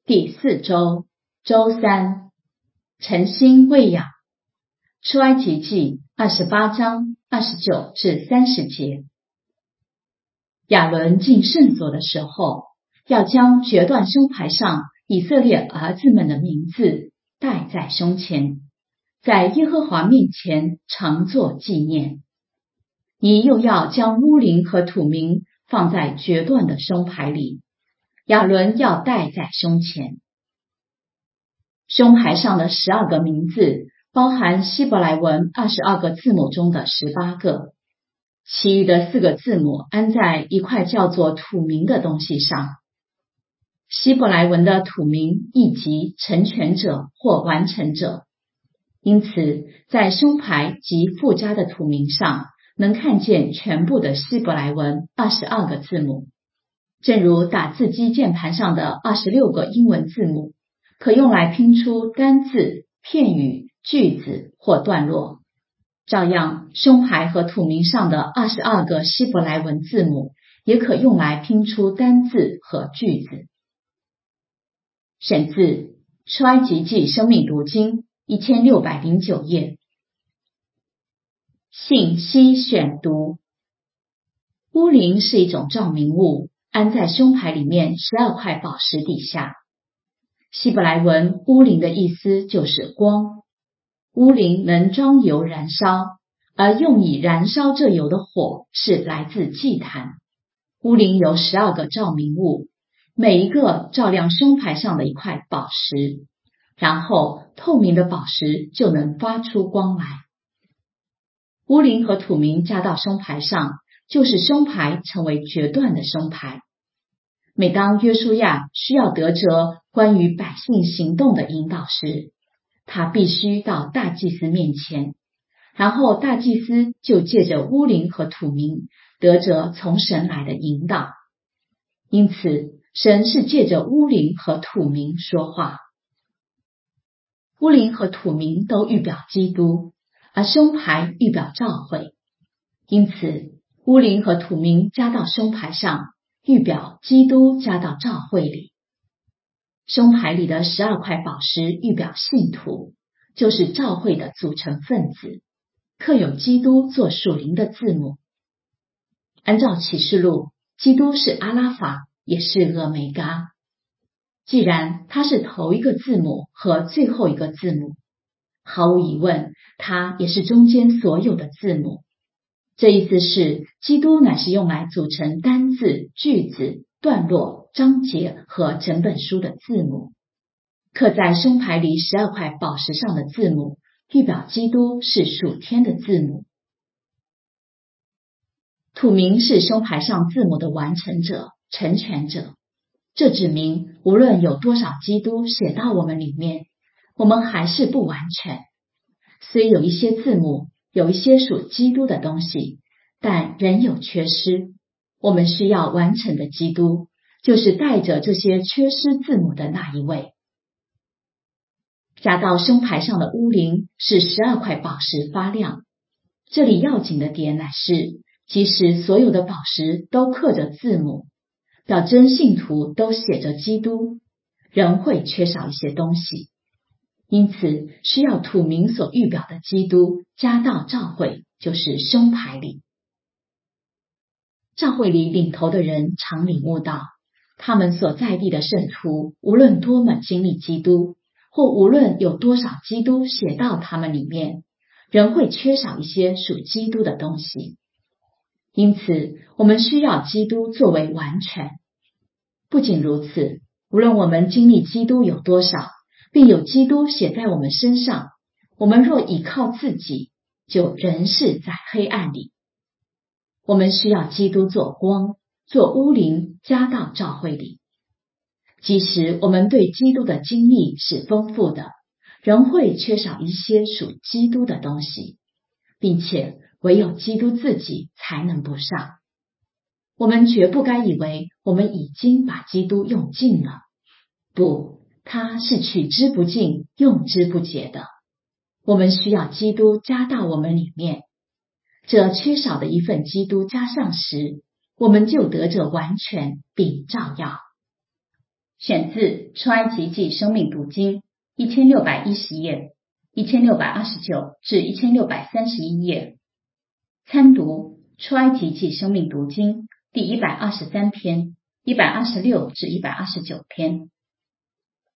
第4周，周3，晨星喂养。出埃及记28章29至30节。亚伦进圣所的时候，要将决断胸牌上以色列儿子们的名字戴在胸前，在耶和华面前常作纪念。你又要将乌灵和土明放在决断的胸牌里，亚伦要戴在胸前。胸牌上的12个名字包含希伯来文22个字母中的18个，其余的4个字母安在一块叫做土明的东西上。希伯来文的土明意即成全者或完成者，因此在胸牌及附加的土明上能看见全部的希伯来文22个字母，正如打字机键盘上的26个英文字母可用来拼出单字、片语、句子或段落，照样胸牌和土明上的22个希伯来文字母也可用来拼出单字和句子。选自出埃及记生命读经1609页。信息选读。乌灵是一种照明物，安在胸牌里面12块宝石底下。希伯来文乌灵的意思就是光，乌灵能装油燃烧，而用以燃烧这油的火是来自祭坛。乌灵有12个照明物，每一个照亮胸牌上的一块宝石，然后透明的宝石就能发出光来。乌灵和土明加到胸牌上，就是胸牌成为决断的胸牌。每当约书亚需要得着关于百姓行动的引导时，他必须到大祭司面前，然后大祭司就借着乌灵和土明得着从神来的引导。因此，神是借着乌灵和土明说话。乌灵和土明都预表基督，而胸牌预表教会。因此，乌灵和土明加到胸牌上，预表基督加到教会里。胸牌里的12块宝石预表信徒，就是教会的组成分子，刻有基督做属灵的字母。按照启示录，基督是阿拉法，也是俄梅嘎。既然他是头一个字母和最后一个字母，毫无疑问，他也是中间所有的字母。这意思是，基督乃是用来组成单字、句子、段落、章节和整本书的字母。刻在胸牌里12块宝石上的字母，预表基督是属天的字母。土明是胸牌上字母的完成者、成全者。这指明，无论有多少基督写到我们里面，我们还是不完全。虽有一些字母，有一些属基督的东西，但仍有缺失。我们需要完成的基督，就是带着这些缺失字母的那一位。加到胸牌上的乌灵是12块宝石发亮。这里要紧的点乃是，即使所有的宝石都刻着字母，表征信徒都写着基督，仍会缺少一些东西。因此，需要土明所预表的基督加到教会，就是胸牌里。教会里领头的人常领悟到，他们所在地的圣徒，无论多么经历基督，或无论有多少基督写到他们里面，仍会缺少一些属基督的东西。因此，我们需要基督作为完全。不仅如此，无论我们经历基督有多少，并有基督写在我们身上，我们若倚靠自己，就仍是在黑暗里。我们需要基督做光，做乌灵加到教会里。即使我们对基督的经历是丰富的，仍会缺少一些属基督的东西，并且唯有基督自己才能不上。我们绝不该以为我们已经把基督用尽了，不，他是取之不尽，用之不竭的。我们需要基督加到我们里面，这缺少的一份基督加上时，我们就得着完全并照耀。 选自《出埃及记生命读经》1610页1629至1631页。参读《出埃及记生命读经》第123篇126至129篇。